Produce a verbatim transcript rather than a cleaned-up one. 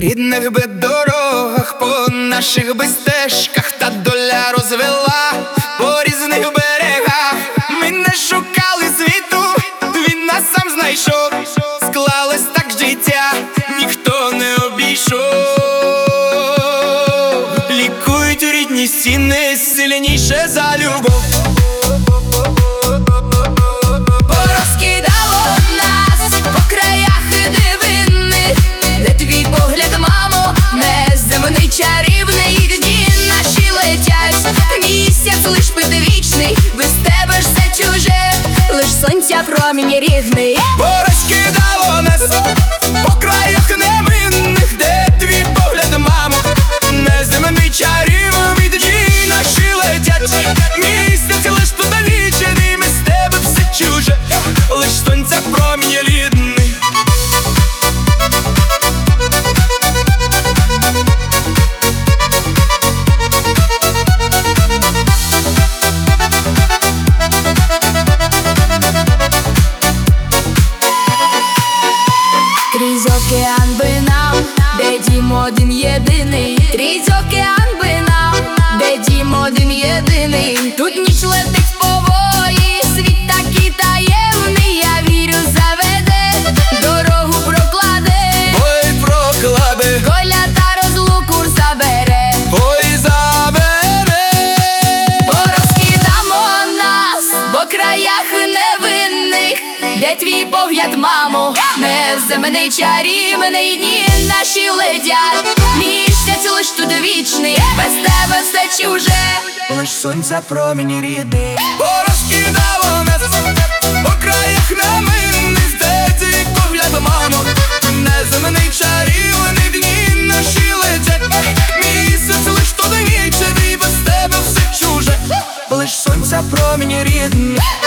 рідних би дорогах, по наших би стежках, та доля розвела по різних берегах. Ми не шукали світу, він нас сам знайшов. Склалось так життя, ніхто не обійшов. Лікують рідні стіни сильніше за любов. Чарівний дні наші летять, місяць лиш підвічний, без тебе ж все чуже, лиш сонця промінь рідний. Порозкидало нас по краях невинних, де твій погляд, мамо, неземний чарівний дні наші летять, місяць лиш підвічний, без тебе все чуже, лиш сонця промінь рідний. Крізь океан би нам, де дім один єдиний. Крізь океан би нам, де дім один єдиний. Тут ніч летить пової, світ такий таємний. Я вірю, заведе, дорогу прокладе. Ой, прокладе, Коля та розлуку забере. ой, забере. Порозкидамо нас по краях невинних, де твій погляд, мамо, неземний чарівний дні наші летять, місяць лиш тут вічний, без тебе все чуже, лиш сонця промінь рідний. Порозкидало нас по краях невинних, де твій погляд, мамо, неземний чарівний дні наші летять, місяць лиш тут вічний, без тебе все чуже, лиш сонця промінь рідний.